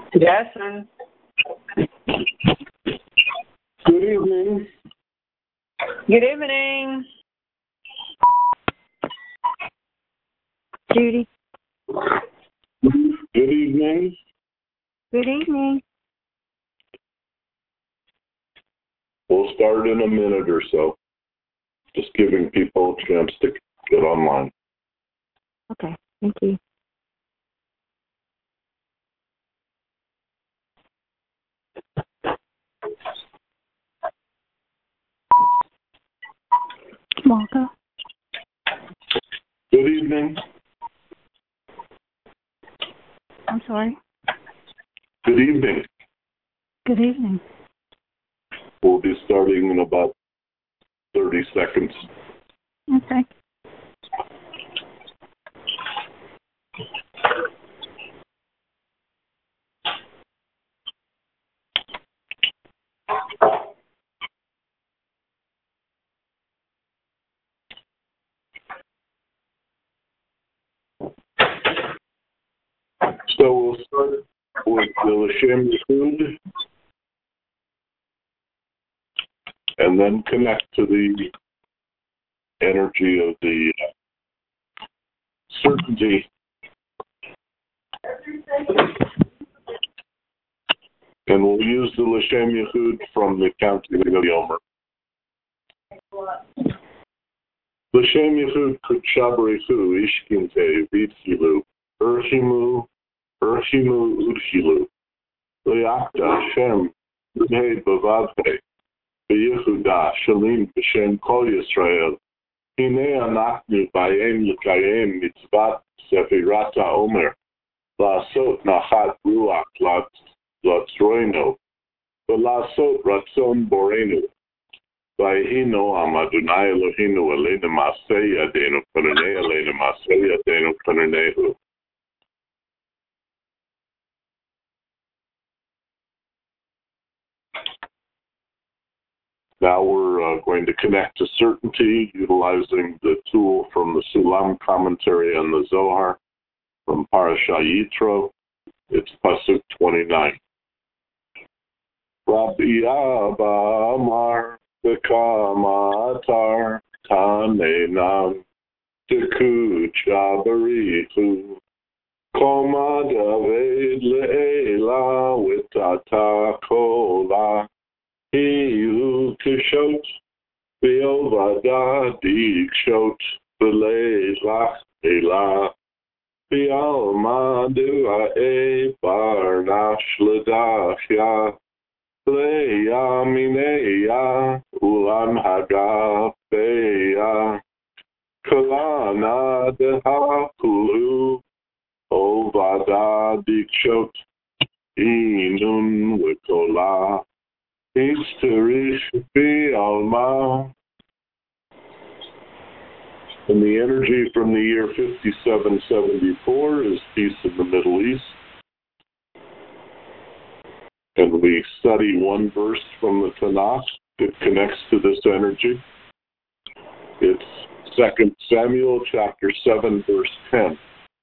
Jason. Good evening. Good evening. Judy. Good evening. Good evening. We'll start in a minute or so. Just giving people a chance to get online. Okay, thank you. Marco. Good evening. I'm sorry. Good evening. Good evening. We'll be starting in about 30 seconds. Okay. So we'll start with the Lashem Yehud and then connect to the energy of the certainty. And we'll use the Lashem Yehud from the counting of the Omer. Lashem Yehud Kutshabrechu Ishkinte Vithilu Urhimu Udhilu Leakta Shem Udhe Bavavhe Beyehuda Shalim B'Shem Kol Yisrael Hine Anachnu Bayem L'Kayem Mitzvat Sefirata Omer La'asot Nachat Ruach Latzroinu V'La'asot Ratzon Borenu Vayhino Amadunai Elohinu Elena Masei Yadenu Pananei Elena Masei Yadenu Pananehu. Now we're going to connect to certainty utilizing the tool from the Sulam commentary on the Zohar from Parashah Yitro. It's Pasuk 29. Rabbi Abba Amar Bekamatar Tanenam Tekucha Barichu Koma David Le'ela Witata Kola Hiu Kishot Biovada Dikshot Belezach Ela Bialma Dua Barnash Ladashya Leya Mineya Ulam Hagapeya Kalana Deha Kulu Ovada Dikshot Inun Wikola Isterish Bi Alma. And the energy from the year 5774 is peace in the Middle East. And we study one verse from the Tanakh that connects to this energy. It's 2 Samuel chapter 7, verse 10.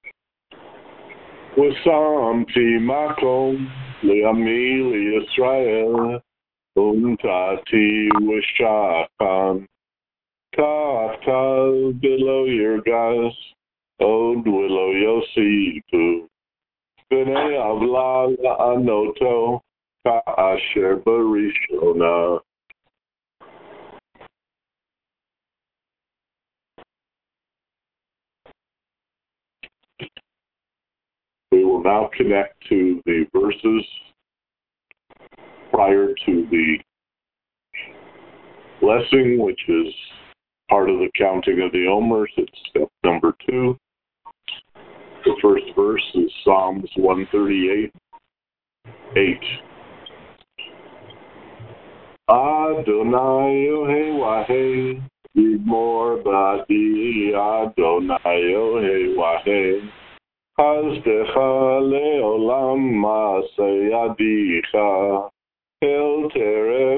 Wasamti makom li'ami li'Yisrael untati wishakam kaftal below your guys od willow yosipu b'nei avla la'anoto ka'asher barishona. We will now connect to the verses prior to the blessing, which is part of the counting of the Omers. It's step number 2. The first verse is Psalms 138, 8. Adonai Yohei Wahei, Yigmor Badi, Adonai Yohei Wahei, Hazdecha Leolam Masayadicha, El Teref.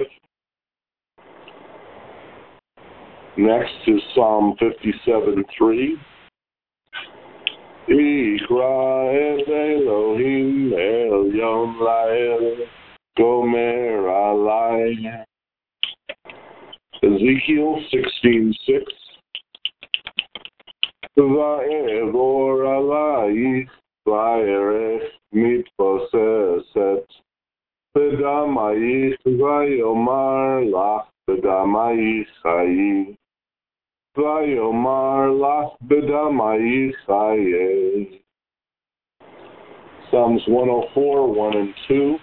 Next is Psalm 57:3. Ikra et Elohim el Hayom Lael Gomer Alai. Ezekiel 16:6. Va'evor alayich va'erech mitposeset bedamayich va'yomar lach bedamayich chayi va'yomar lach bedamayich chayi. Psalms 104, 1 and 2.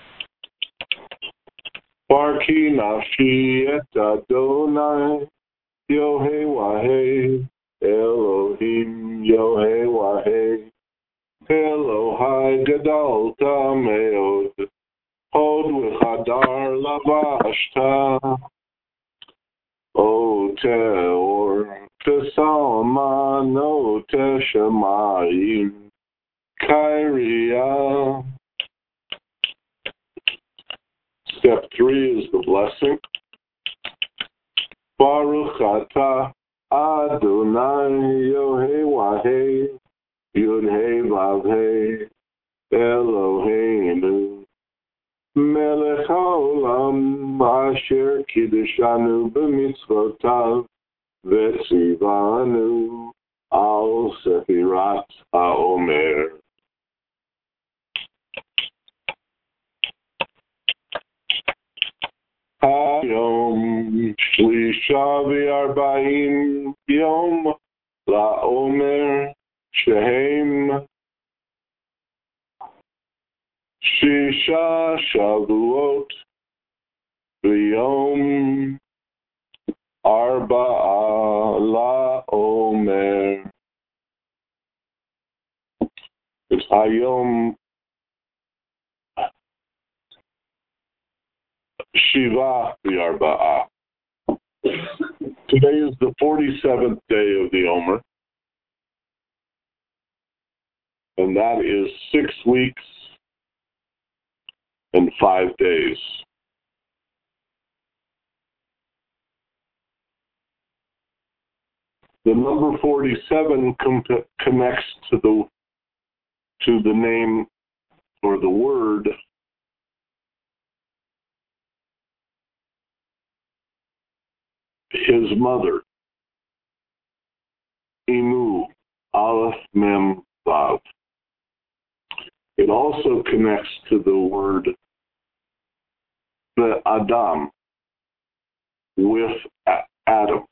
Barki nafshi et Adonai Yohei Wahei Elohim Yohei Wahei Elohai Gadolta Meod Hod V'chadar Lavashta O Teor Kesalman O Teshamayim Kyria. Step 3 is the blessing. Baruch atah Adonai Yohei Wahei Yud-Hei Vav-Hei Eloheinu Melech HaOlam Asher Kiddushanu B'mitzvotav V'tzivanu Al Sefirat HaOmer. Hayom Shlisha V'Arba'im Yom LaOmer Shehem Shisha Shavuot V'Yom Arba'a LaOmer. It's Hayom Shiva V'Arba'a. Today is the 47th day of the Omer, and that is 6 weeks and 5 days. The number 47 connects to the name or the word his mother, Imu, Aleph Mem Vav. It also connects to the word the Adam, with Adam.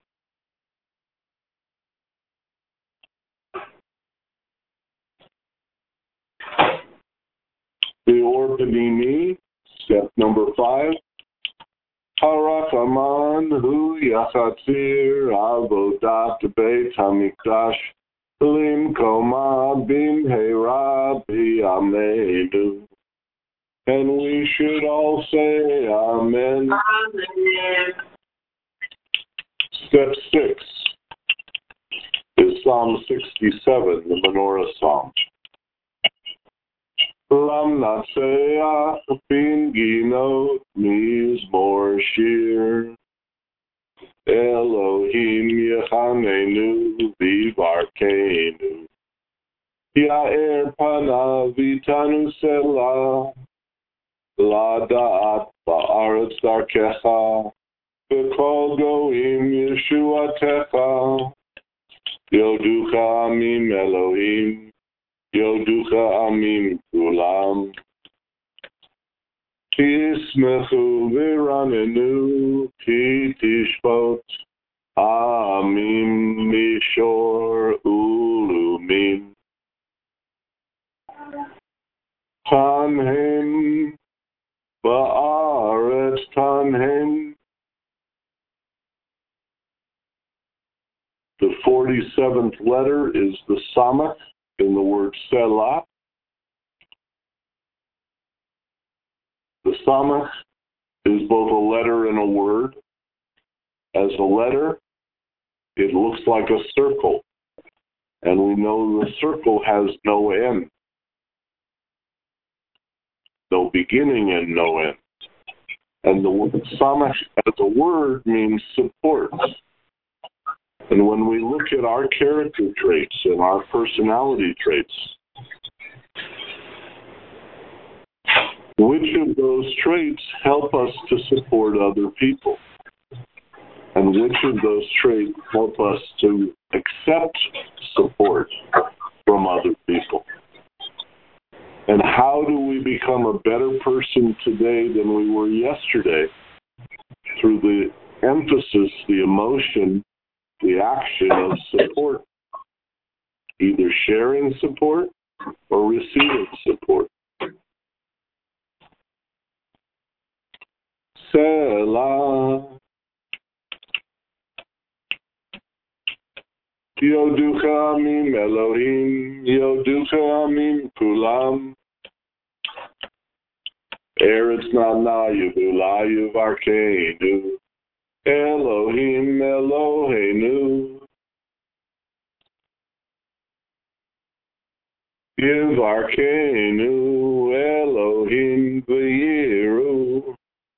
The Or B'nini, step number 5. Harachaman hu yachatzir avodat beit hamikdash limkoma bimheira b'yameinu. And we should all say Amen. Amen. Step 6 is Psalm 67, the Menorah Psalm. Lam Natseach bin Ginot Mizmor Shir Elohim Yechanenu Vivarkenu Ya'er Panav Vitanu Selah Lada'at Ba'aretz Darkecha V'kol Goim Yeshuatecha Yoducha Amim Elohim Yoducha Amim Kulam Tismechu V'ranenu Ki Tishpot Amim Mishor Ulumim Tanhem Ba'aretz Tanhem. The 47th letter is the Samach in the word Selah. The Samach is both a letter and a word. As a letter, it looks like a circle, and we know the circle has no end, no beginning and no end. And the word Samach as a word means support. And when we look at our character traits and our personality traits, Which of those traits help us to support other people? And which of those traits help us to accept support from other people? And how do we become a better person today than we were yesterday? Through the emphasis, the emotion, the action of support. Either sharing support or receiving support. Selah. Yoducha amim Elohim, Yoducha amim kulam. Eretz na'nayu v'layu v'arkeinu, Elohim Eloheinu. Yivarkeinu Elohim v'yiru,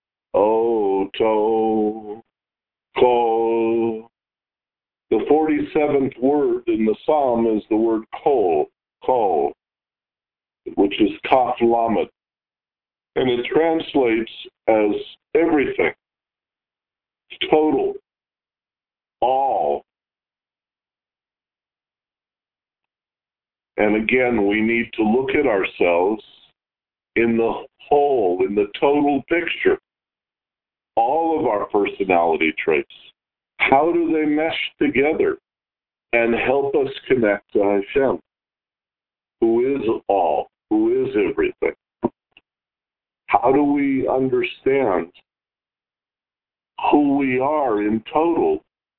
Oto Kol. The 47th word in the psalm is the word kol, which is kaf lamed, and it translates as everything, total, all. And again, we need to look at ourselves in the whole, in the total picture, all of our personality traits. How do they mesh together and help us connect to Hashem, who is all, who is everything? How do we understand who we are in total?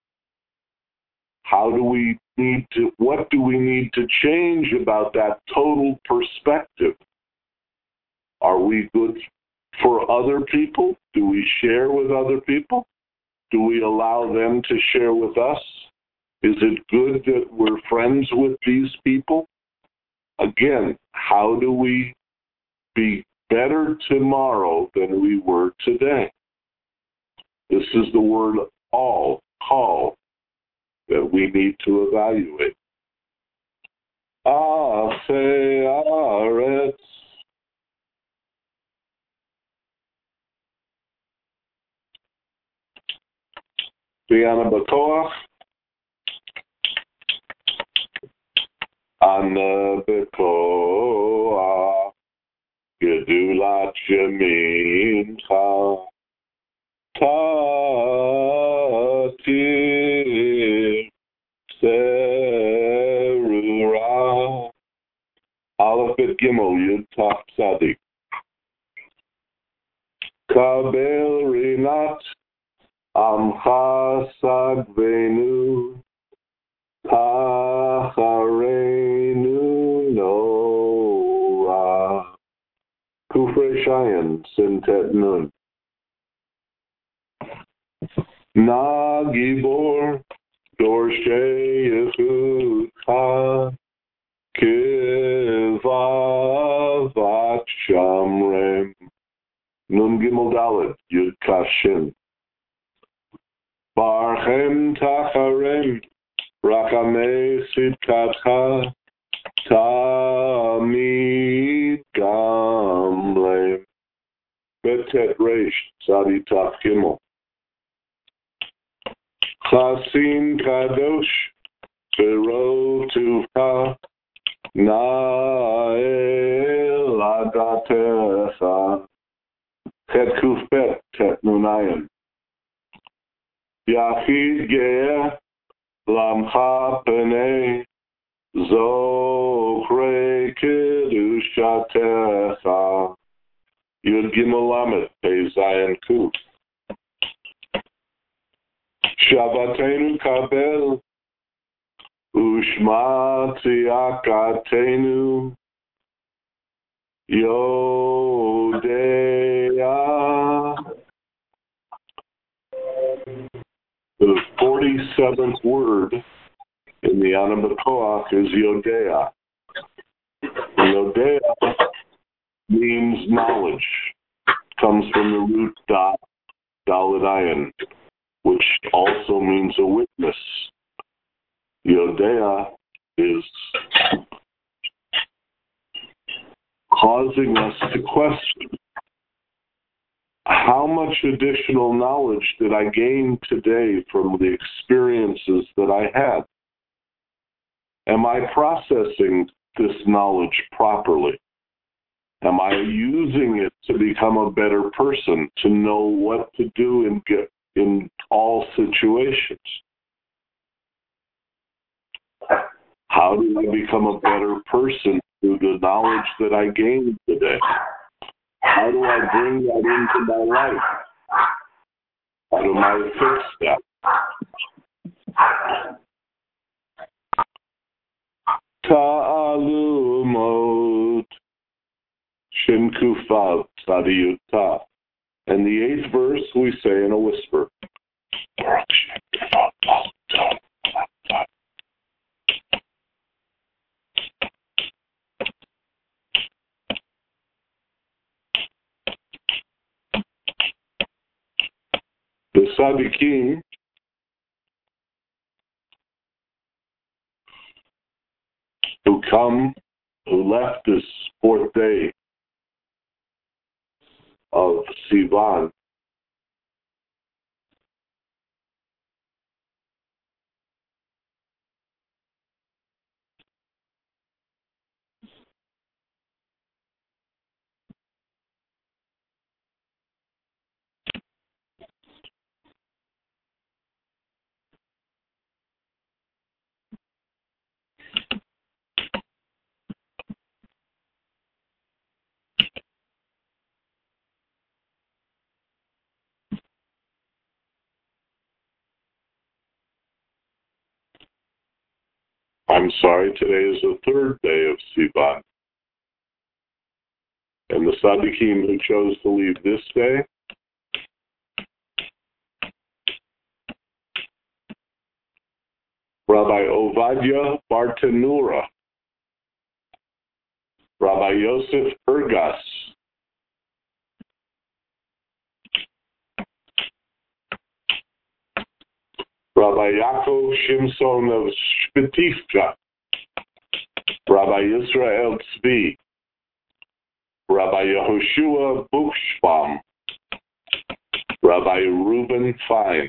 What do we need to change about that total perspective? Are we good for other people? Do we share with other people? Do we allow them to share with us? Is it good that we're friends with these people? Again, how do we be better tomorrow than we were today? This is the word all, call, that we need to evaluate. Aseh Aretz. Biana Batoach. Ana Batoach. Gedulat Shemincha. Tatir. Serura. Aleph Bet Gimel Yud Taf Tzadik. Kabel Rinat. Amcha Sagvenu, Tacharenu Noah. Kufrei Shayin, Sintet Nun. Na Gibor, Dorshei Yechudcha, Kivavat Shamrem. Nun Gimel Dalet, Yud Kashin. Barchem Tacharem, Rachamei Sidkatcha, Tamid Gamlem. Betet Reish, Tzadi Taf Gimel. Chasim Kadosh, Vero Tuvcha, Nael Adatecha. Chet Kuf Bet, Tet Nunayin. Yachid Ge'eh, Lamcha Penei, Zokrei Kedushatecha. Yud Gimel Lamed, Pei Zayin Kuf. Shabbatenu Kabel, Ushma Tziyakatenu, Yodea. The 47th word in the Ana B'Koach is Yodea. Yodea means knowledge. Comes from the root dot, Daladayan, which also means a witness. Yodea is causing us to question. how much additional knowledge did I gain today from the experiences that I had? Am I processing this knowledge properly? Am I using it to become a better person, to know what to do in all situations? How do I become a better person through the knowledge that I gained today? How do I bring that into my life? How do I fix that? Ta'alumot Shinkufav Tzadiyutah. And the 8th verse we say in a whisper. The Tzaddikim who left this 4th day of Sivan, I'm sorry, today is the 3rd day of Sivan. And the Tzaddikim who chose to leave this day, Rabbi Ovadia Bartenura, Rabbi Yosef Ergas, Rabbi Yaakov Shimson of Shpetivka, Rabbi Yisrael Tzvi, Rabbi Yehoshua Buchsbaum, Rabbi Reuben Fine.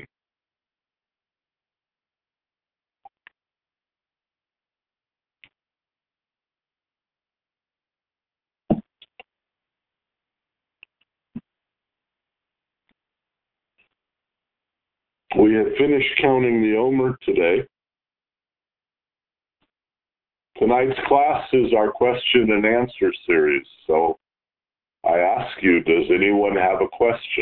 We have finished counting the Omer today. Tonight's class is our question and answer series, so I ask you, does anyone have a question?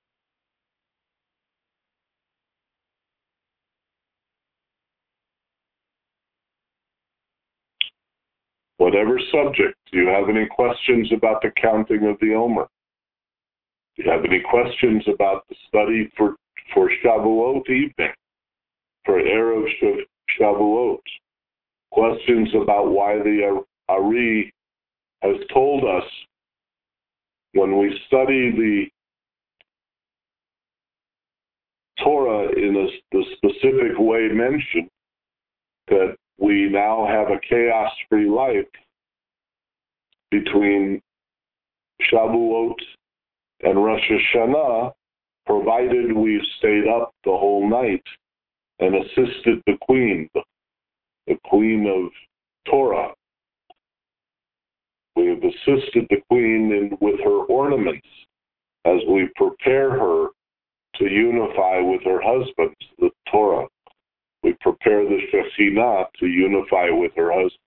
Whatever subject, do you have any questions about the counting of the Omer? Do you have any questions about the study for Shavuot evening, for Erev Shavuot? Questions about why the Ari has told us when we study the Torah in the specific way mentioned, that we now have a chaos-free life between Shavuot and Rosh Hashanah, provided we've stayed up the whole night and assisted the Queen of Torah. We have assisted the Queen with her ornaments as we prepare her to unify with her husband, the Torah. We prepare the Shekhinah to unify with her husband.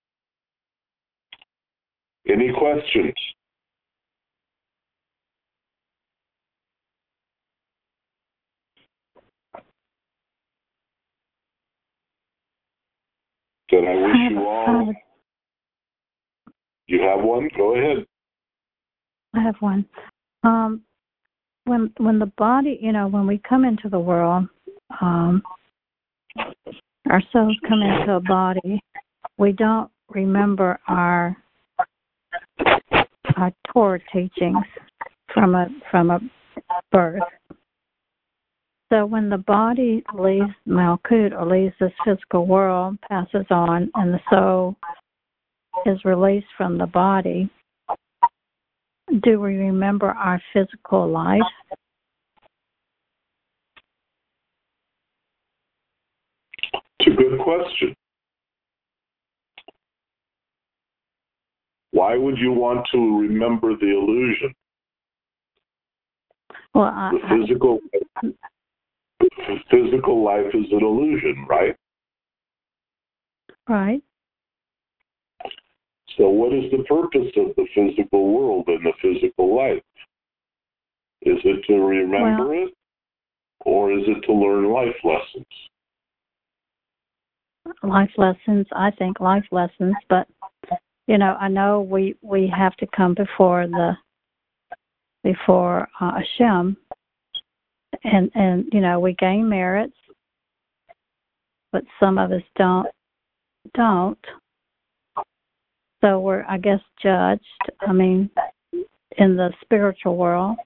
Any questions? Then I wish you all... You have one? Go ahead. I have one. When the body, when we come into the world, our souls come into a body, we don't remember our Torah teachings from a birth. So when the body leaves Malkut or leaves this physical world, passes on, and the soul is released from the body, do we remember our physical life? It's a good question. Why would you want to remember the illusion? Well, The physical life is an illusion, right? Right. So what is the purpose of the physical world and the physical life? Is it to remember it, or is it to learn life lessons? Life lessons, I think life lessons, but I know we have to come before Hashem, and we gain merits, but some of us don't. So we're, I guess, judged. I mean, in the spiritual world,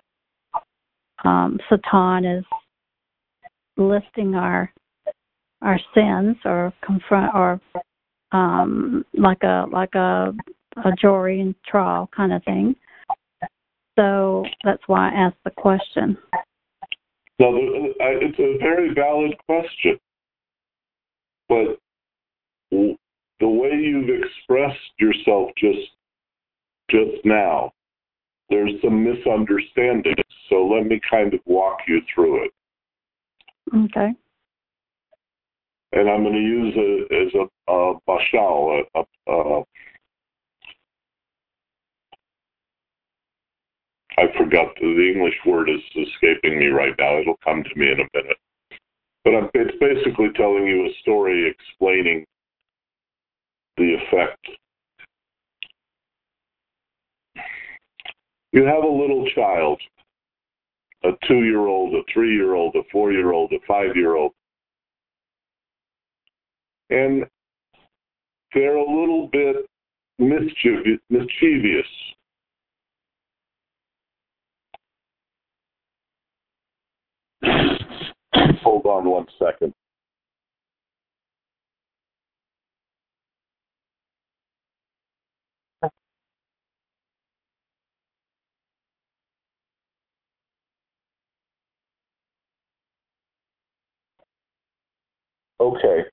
Satan is listing our sins, or confront, or like a jury and trial kind of thing. So that's why I asked the question. No, it's a very valid question, but the way you've expressed yourself just now, there's some misunderstanding. So let me kind of walk you through it. Okay. And I'm going to use it as a bashal. I forgot the English word is escaping me right now. It'll come to me in a minute. But it's basically telling you a story explaining the effect. You have a little child, a 2-year-old, a 3-year-old, a 4-year-old, a 5-year-old. And they're a little bit mischievous. Hold on one second. Okay.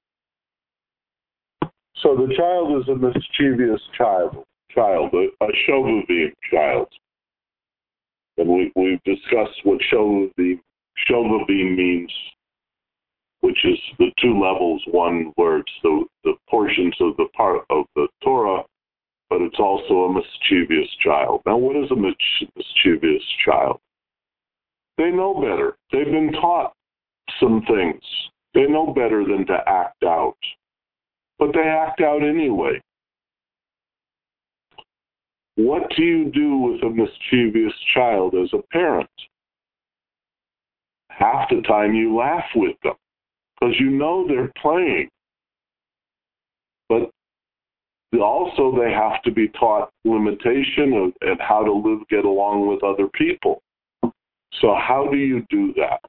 So the child is a mischievous child, a shovuvim child. And we've discussed what shovuvim means, which is the two levels. One where it's the portions of the part of the Torah, but it's also a mischievous child. Now, what is a mischievous child? They know better. They've been taught some things. They know better than to act out, but they act out anyway. What do you do with a mischievous child as a parent? Half the time you laugh with them because you know they're playing. But also they have to be taught limitation and how to get along with other people. So how do you do that?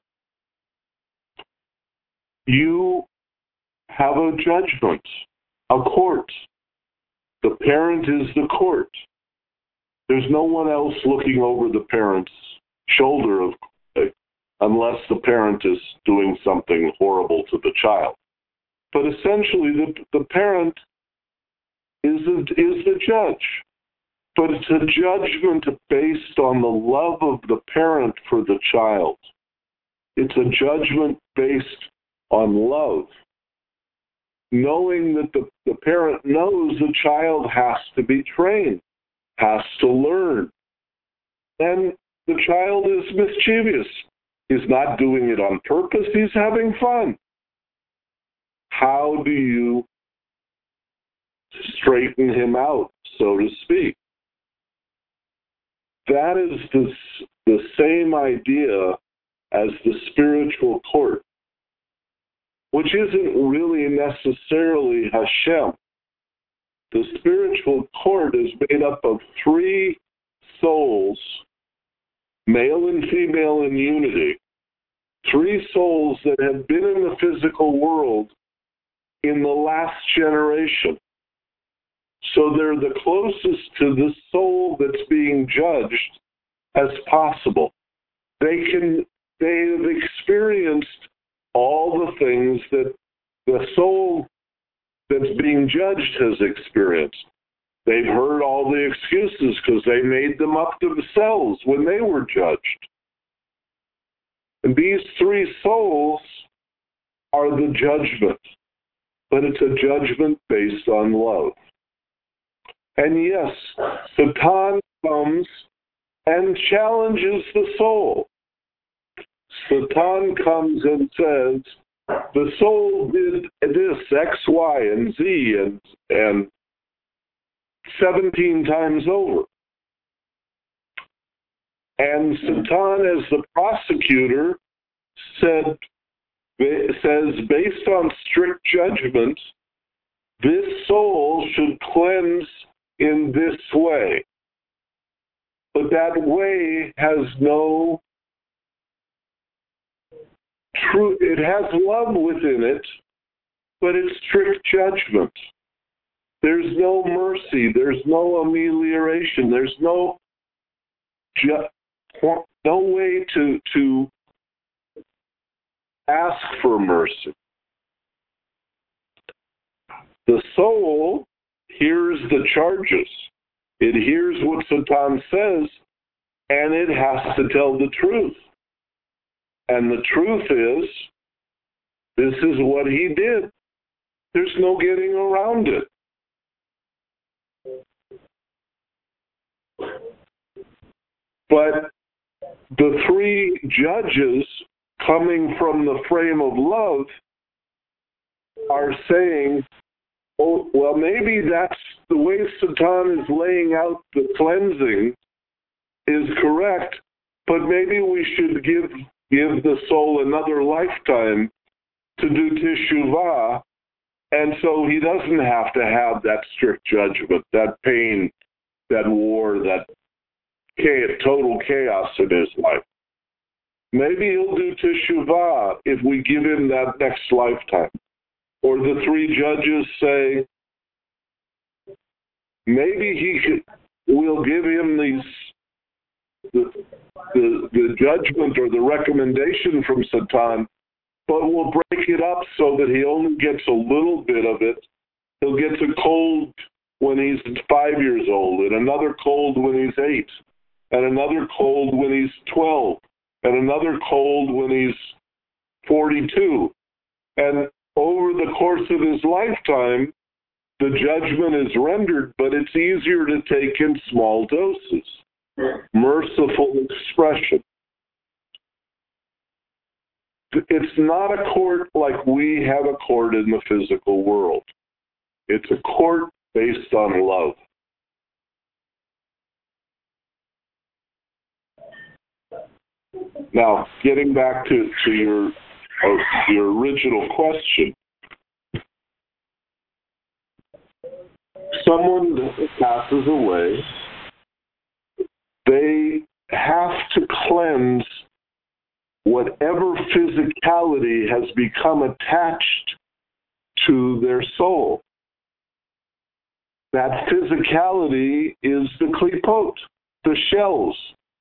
You have a judgment, a court. The parent is the court. There's no one else looking over the parent's shoulder unless the parent is doing something horrible to the child. But essentially, the parent is the judge. But it's a judgment based on the love of the parent for the child. It's a judgment based on love. Knowing that the parent knows the child has to be trained, has to learn. And the child is mischievous. He's not doing it on purpose. He's having fun. How do you straighten him out, so to speak? That is the same idea as the spiritual court, which isn't really necessarily Hashem. The spiritual court is made up of 3 souls, male and female in unity, 3 souls that have been in the physical world in the last generation. So they're the closest to the soul that's being judged as possible. They have experienced all the things that the soul that's being judged has experienced. They've heard all the excuses because they made them up themselves when they were judged. And these three souls are the judgment, but it's a judgment based on love. And yes, Satan comes and challenges the soul. Satan comes and says, the soul did this, X, Y, and Z, and 17 times over. And Satan, as the prosecutor, says, based on strict judgment, this soul should cleanse in this way. But that way has no truth. It has love within it, but it's strict judgment. There's no mercy. There's no amelioration. There's no way to ask for mercy. The soul hears the charges. It hears what Satan says, and it has to tell the truth. And the truth is, this is what he did. There's no getting around it. But the three judges coming from the frame of love are saying, oh, well, maybe that's the way Satan is laying out the cleansing is correct, but maybe we should give the soul another lifetime to do teshuvah, and so he doesn't have to have that strict judgment, that pain, that war, that total chaos in his life. Maybe he'll do teshuvah if we give him that next lifetime. Or the three judges say, maybe we'll give him the judgment or the recommendation from Satan, but we'll break it up so that he only gets a little bit of it. He'll get a cold when he's 5 years old, and another cold when he's 8, and another cold when he's 12, and another cold when he's 42. And over the course of his lifetime, the judgment is rendered, but it's easier to take in small doses. Merciful expression. It's not a court like we have a court in the physical world. It's a court based on love. Now, getting back to your original question, someone that passes away, they have to cleanse whatever physicality has become attached to their soul. That physicality is the klipot, the shells.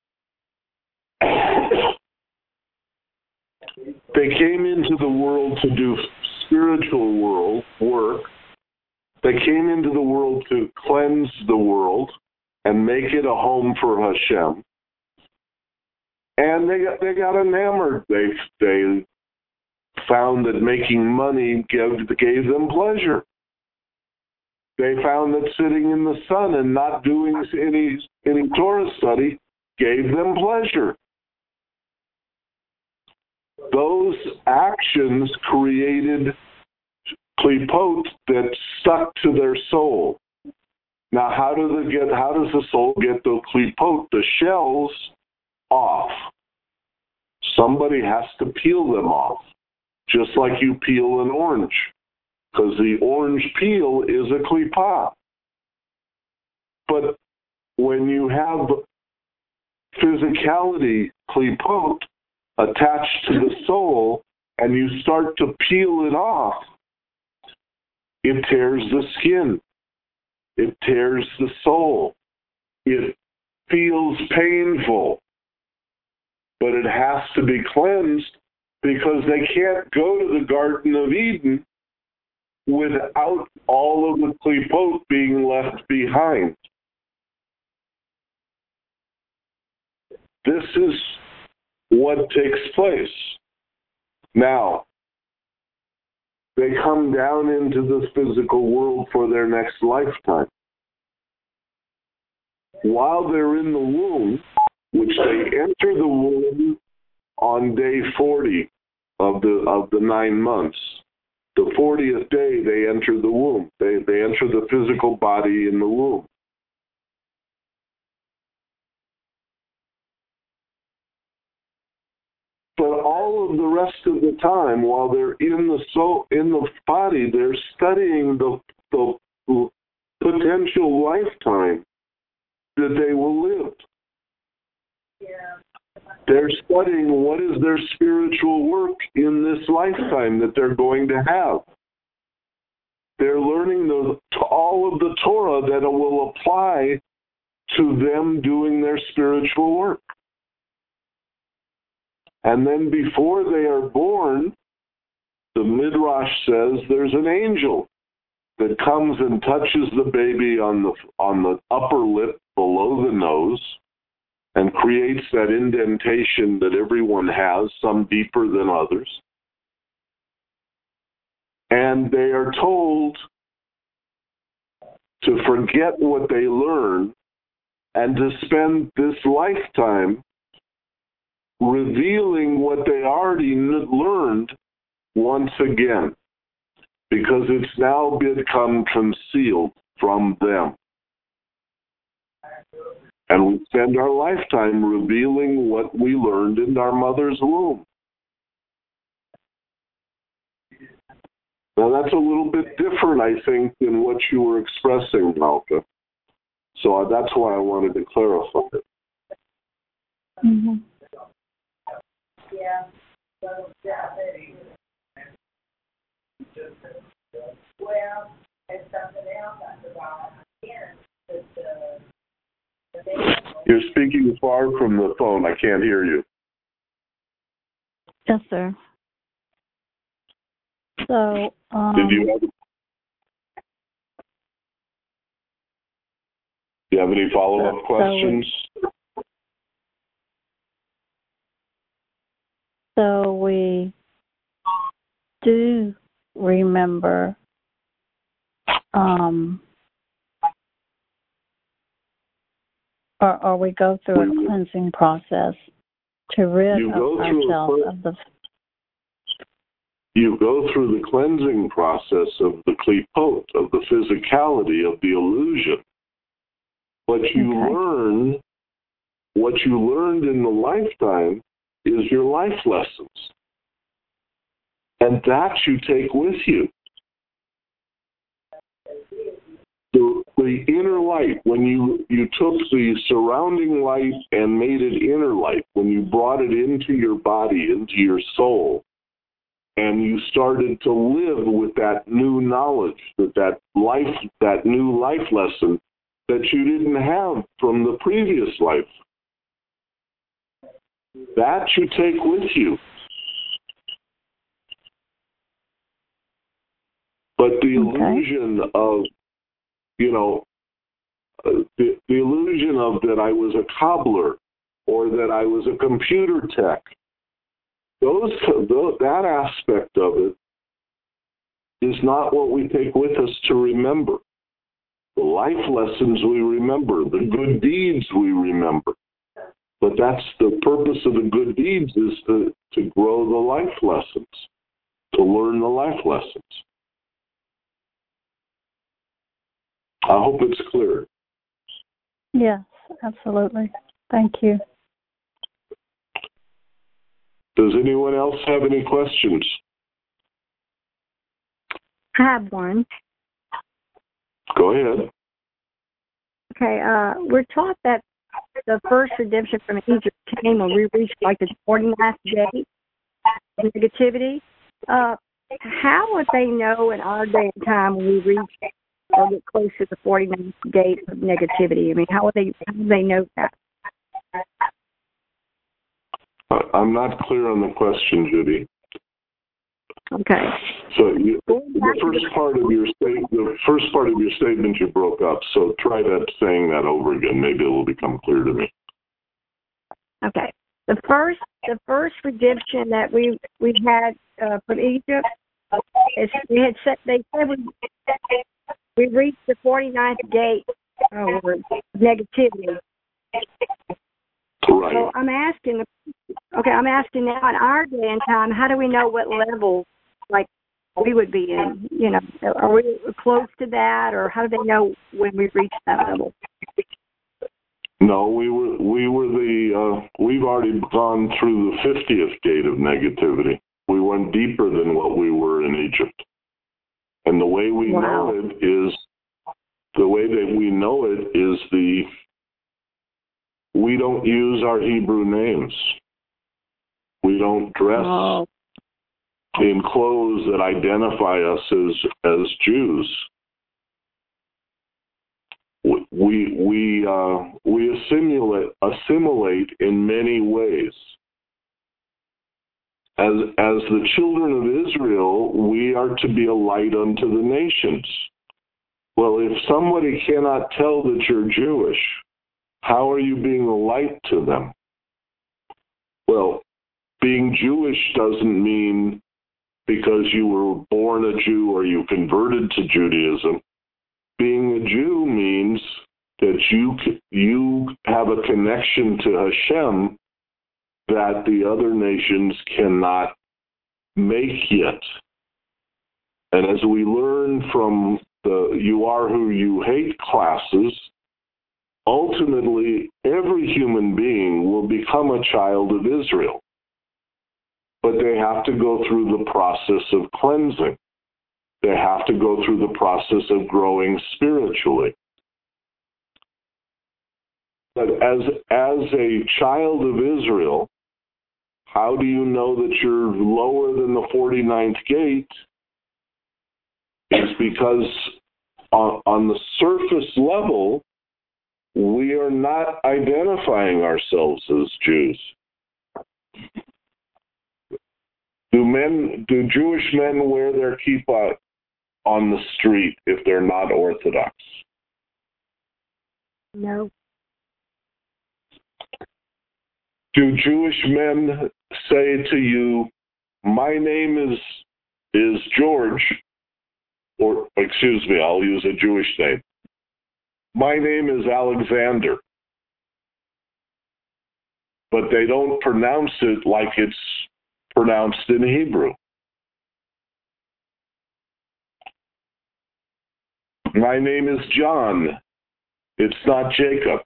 They came into the world to do spiritual work. They came into the world to cleanse the world and make it a home for Hashem. And they got enamored. They found that making money gave them pleasure. They found that sitting in the sun and not doing any Torah study gave them pleasure. Those actions created klipot that stuck to their soul. Now, how does the soul get the klipot, the shells, off? Somebody has to peel them off, just like you peel an orange, because the orange peel is a klipah. But when you have physicality, klipot, attached to the soul, and you start to peel it off, it tears the skin. It tears the soul. It feels painful. But it has to be cleansed because they can't go to the Garden of Eden without all of the klipot being left behind. This is what takes place. Now, they come down into the physical world for their next lifetime. While they're in the womb, which they enter the womb on day 40 of the 9 months, the 40th day they enter the womb. They enter the physical body in the womb. But all of the rest of the time, while they're in the soul, in the body, they're studying the potential lifetime that they will live. They're studying what is their spiritual work in this lifetime that they're going to have. They're learning all of the Torah that will apply to them doing their spiritual work. And then before they are born, the Midrash says there's an angel that comes and touches the baby on the upper lip below the nose and creates that indentation that everyone has, some deeper than others. And they are told to forget what they learn and to spend this lifetime revealing what they already learned once again, because it's now become concealed from them. And we spend our lifetime revealing what we learned in our mother's womb. Now that's a little bit different, I think, than what you were expressing, Malka. So that's why I wanted to clarify it. Mm-hmm. Yeah. Well, and something else I forgot again. You're speaking far from the phone. I can't hear you. Yes, sir. So, do you have any follow-up questions? So we do remember or we go through a cleansing process to rid ourselves of the... You go through the cleansing process of the klipot, of the physicality, of the illusion. What you learned in the lifetime is your life lessons. And that you take with you. The inner light, when you took the surrounding light and made it inner light, when you brought it into your body, into your soul, and you started to live with that new knowledge, that new life lesson that you didn't have from the previous life, that you take with you. But the illusion of, the illusion of that I was a cobbler or that I was a computer tech, that aspect of it is not what we take with us to remember. The life lessons we remember, the good deeds we remember. But that's the purpose of the good deeds, is to grow the life lessons, to learn the life lessons. I hope it's clear. Yes, absolutely. Thank you. Does anyone else have any questions? I have one. Go ahead. Okay, we're taught that the first redemption from Egypt came when we reached like the 49th day of negativity. How would they know in our day and time when we reach or get close to the 49th gate of negativity? I mean, how do they know that? I'm not clear on the question, Judy. Okay. So the first part of your statement you broke up. So try saying that over again. Maybe it will become clear to me. Okay. The first redemption that we had from Egypt is they said we reached the 49th gate of negativity. Right. So I'm asking now in our day and time, how do we know what level like we would be in? You know, are we close to that, or how do they know when we reach that level? No, we've already gone through the 50th gate of negativity. We went deeper than what we were in Egypt. And the way we know it is, we don't use our Hebrew names. We don't dress in clothes that identify us as Jews. We assimilate in many ways. As the children of Israel, we are to be a light unto the nations. Well, if somebody cannot tell that you're Jewish, how are you being a light to them? Well, being Jewish doesn't mean because you were born a Jew or you converted to Judaism. Being a Jew means that you have a connection to Hashem that the other nations cannot make yet. And as we learn from the You Are Who You Hate classes, ultimately every human being will become a child of Israel. But they have to go through the process of cleansing. They have to go through the process of growing spiritually. But as a child of Israel, how do you know that you're lower than the 49th gate? It's because on the surface level, we are not identifying ourselves as Jews. Do Jewish men wear their kippah on the street if they're not Orthodox? No. Do Jewish men say to you, my name is George, or excuse me, I'll use a Jewish name. My name is Alexander. But they don't pronounce it like it's pronounced in Hebrew. My name is John. It's not Jacob.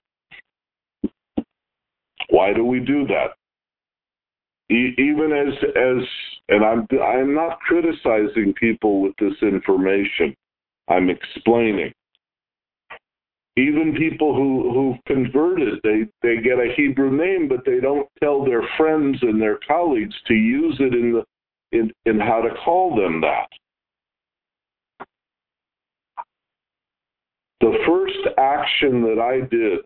Why do we do that? Even as and I'm not criticizing people with this information. I'm explaining. Even people who've converted, they get a Hebrew name, but they don't tell their friends and their colleagues to use it in how to call them that. The first action that I did,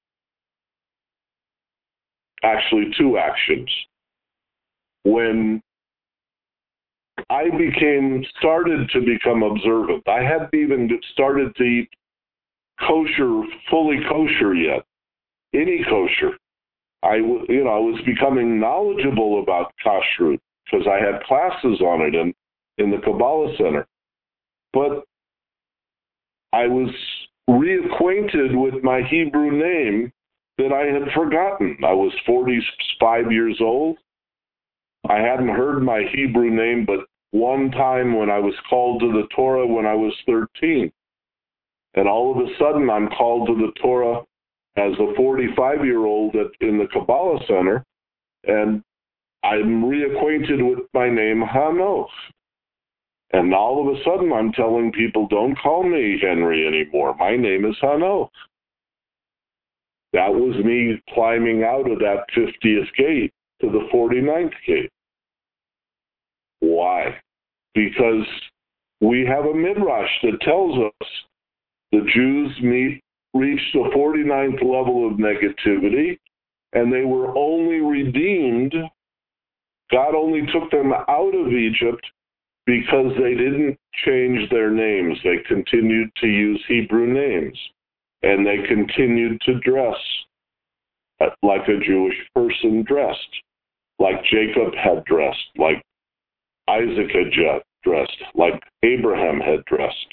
actually two actions, when I started to become observant. I hadn't even started to eat kosher, fully kosher yet, any kosher. I was becoming knowledgeable about kashrut because I had classes on it in the Kabbalah Center. But I was reacquainted with my Hebrew name that I had forgotten. I was 45 years old. I hadn't heard my Hebrew name but one time when I was called to the Torah when I was 13. And all of a sudden, I'm called to the Torah as a 45-year-old in the Kabbalah Center, and I'm reacquainted with my name, Hanoch. And all of a sudden, I'm telling people, don't call me Henry anymore. My name is Hanoch. That was me climbing out of that 50th gate to the 49th gate. Why? Because we have a midrash that tells us the Jews reached the 49th level of negativity, and they were only redeemed. God only took them out of Egypt because they didn't change their names. They continued to use Hebrew names, and they continued to dress like a Jewish person dressed, like Jacob had dressed, like Isaac had dressed, like Abraham had dressed.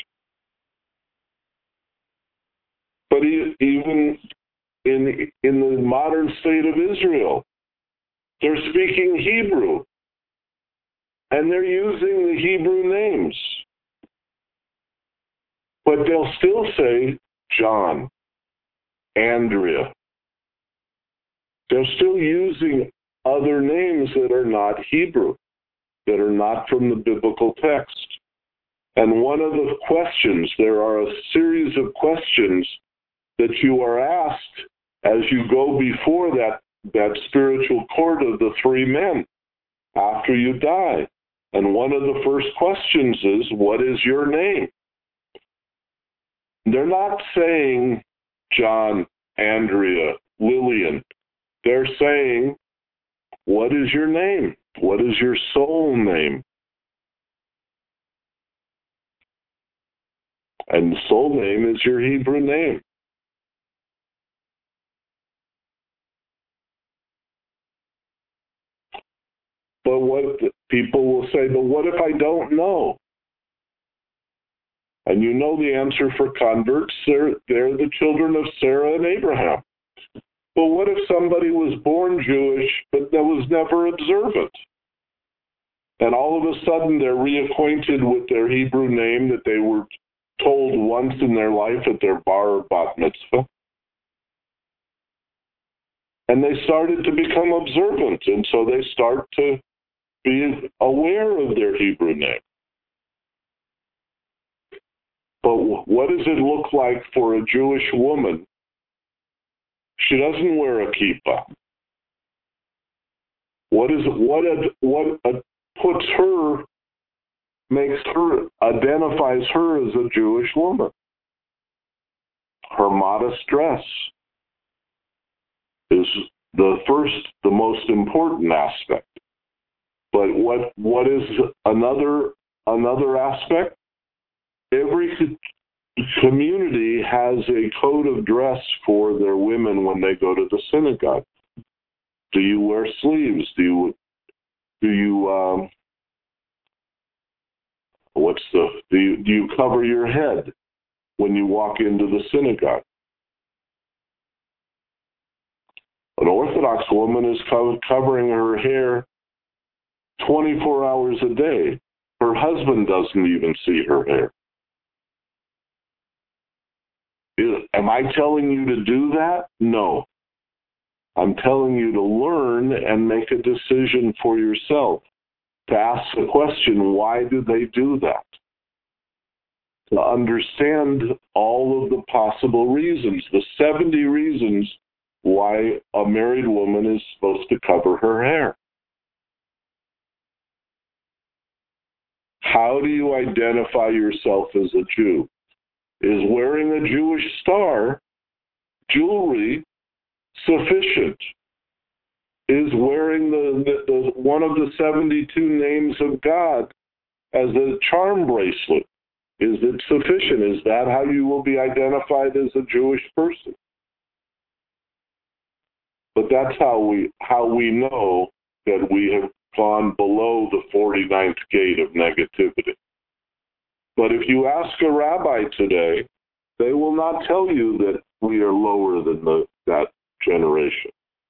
But even in the modern state of Israel, they're speaking Hebrew, and they're using the Hebrew names. But they'll still say John, Andrea. They're still using other names that are not Hebrew, that are not from the biblical text. And one of the questions, there are a series of questions that you are asked as you go before that spiritual court of the three men after you die. And one of the first questions is, what is your name? They're not saying John, Andrea, Lillian. They're saying, what is your name? What is your soul name? And the soul name is your Hebrew name. But what people will say, but what if I don't know? And you know the answer for converts, they're the children of Sarah and Abraham. But what if somebody was born Jewish but that was never observant? And all of a sudden they're reacquainted with their Hebrew name that they were told once in their life at their bar or bat mitzvah. And they started to become observant, and so they start to be aware of their Hebrew name. But what does it look like for a Jewish woman? She doesn't wear a kippah. Identifies her as a Jewish woman? Her modest dress is the most important aspect. But what is another aspect? Every community has a code of dress for their women when they go to the synagogue. Do you wear sleeves? Do you cover your head when you walk into the synagogue? An Orthodox woman is covering her hair 24 hours a day. Her husband doesn't even see her hair. Am I telling you to do that? No. I'm telling you to learn and make a decision for yourself. To ask the question, why do they do that? To understand all of the possible reasons, the 70 reasons why a married woman is supposed to cover her hair. How do you identify yourself as a Jew? Is wearing a Jewish star, jewelry, sufficient? Is wearing the one of the 72 names of God as a charm bracelet, is it sufficient? Is that how you will be identified as a Jewish person? But that's how we know that we have gone below the 49th gate of negativity. But if you ask a rabbi today, they will not tell you that we are lower than that generation.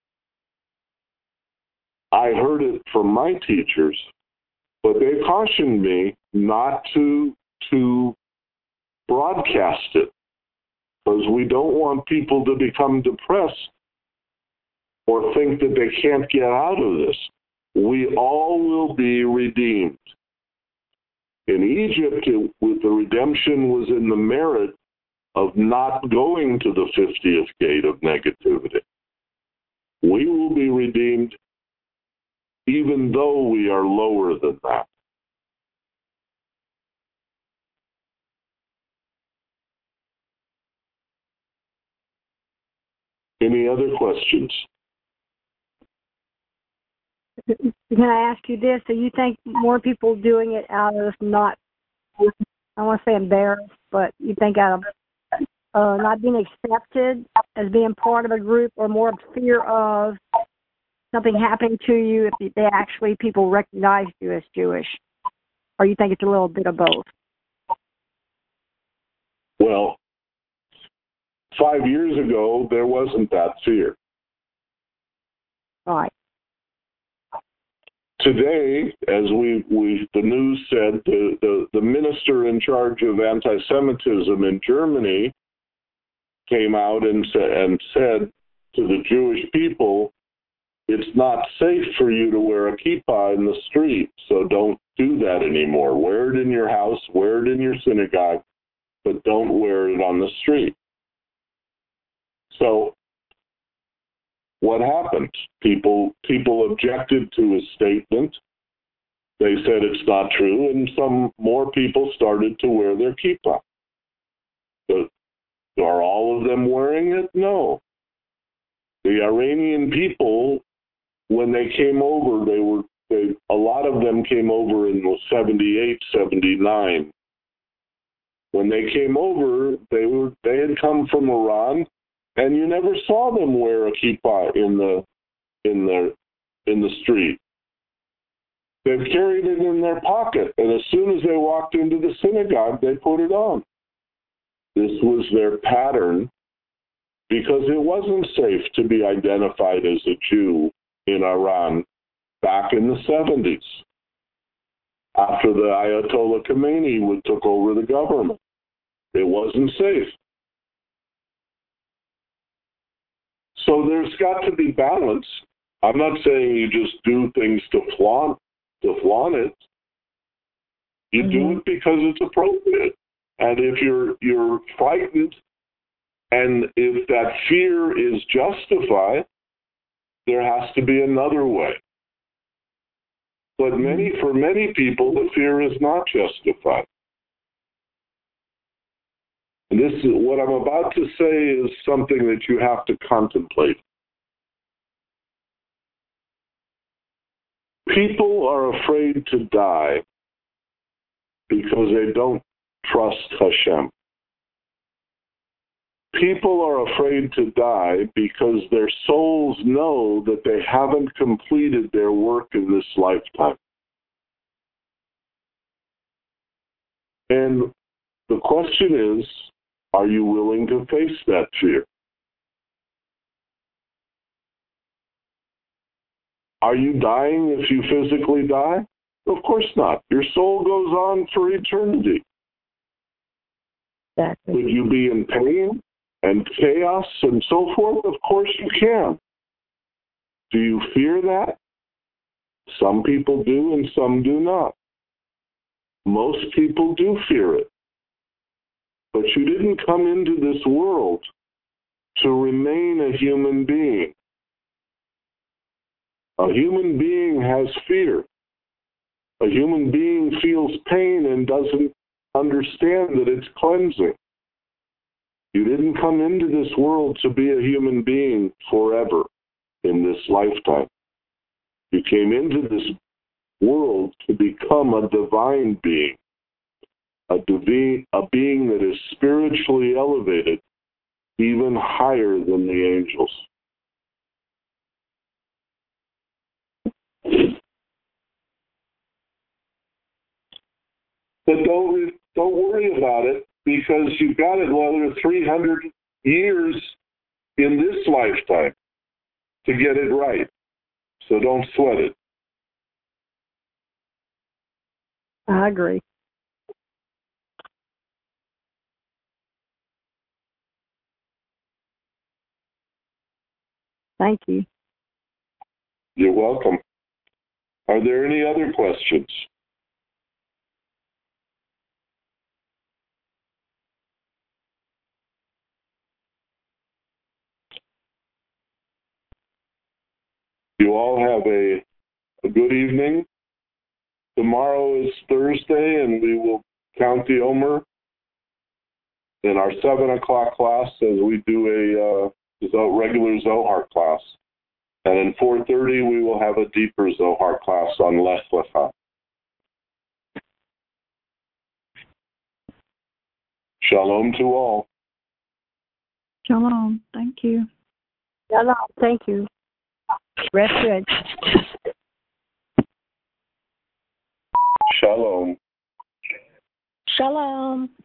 I heard it from my teachers, but they cautioned me not to broadcast it, because we don't want people to become depressed or think that they can't get out of this. We all will be redeemed. In Egypt, the redemption was in the merit of not going to the 50th gate of negativity. We will be redeemed even though we are lower than that. Any other questions? Can I ask you this? Do you think more people doing it out of not, I want to say embarrassed, but you think out of not being accepted as being part of a group, or more fear of something happening to you if they actually people recognize you as Jewish? Or you think it's a little bit of both? Well, 5 years ago, there wasn't that fear. Right. Today, as the news said, the minister in charge of anti-Semitism in Germany came out and said to the Jewish people, it's not safe for you to wear a kippah in the street, so don't do that anymore. Wear it in your house, wear it in your synagogue, but don't wear it on the street. So what happened? People objected to his statement. They said it's not true, and some more people started to wear their kippah. But are all of them wearing it? No. The Iranian people, when they came over, a lot of them came over in 78, 79. When they came over, they had come from Iran, and you never saw them wear a kippah in the street. They've carried it in their pocket, and as soon as they walked into the synagogue, they put it on. This was their pattern, because it wasn't safe to be identified as a Jew in Iran back in the 70s, after the Ayatollah Khomeini took over the government. It wasn't safe. So there's got to be balance. I'm not saying you just do things to flaunt it. You do it because it's appropriate. And if you're frightened, and if that fear is justified, there has to be another way. But for many people, the fear is not justified. And this is what I'm about to say is something that you have to contemplate. People are afraid to die because they don't trust Hashem. People are afraid to die because their souls know that they haven't completed their work in this lifetime. And the question is, are you willing to face that fear? Are you dying if you physically die? Of course not. Your soul goes on for eternity. Exactly. Would you be in pain and chaos and so forth? Of course you can. Do you fear that? Some people do and some do not. Most people do fear it. But you didn't come into this world to remain a human being. A human being has fear. A human being feels pain and doesn't understand that it's cleansing. You didn't come into this world to be a human being forever in this lifetime. You came into this world to become a divine being, a being that is spiritually elevated, even higher than the angels. But don't worry about it, because you've got another 300 years in this lifetime to get it right. So don't sweat it. I agree. Thank you. You're welcome. Are there any other questions? You all have a good evening. Tomorrow is Thursday, and we will count the Omer in our 7 o'clock class as we do a regular Zohar class. And in 4:30, we will have a deeper Zohar class on Lech Lecha. Shalom to all. Shalom. Thank you. Shalom. Thank you. Rest good. Shalom. Shalom.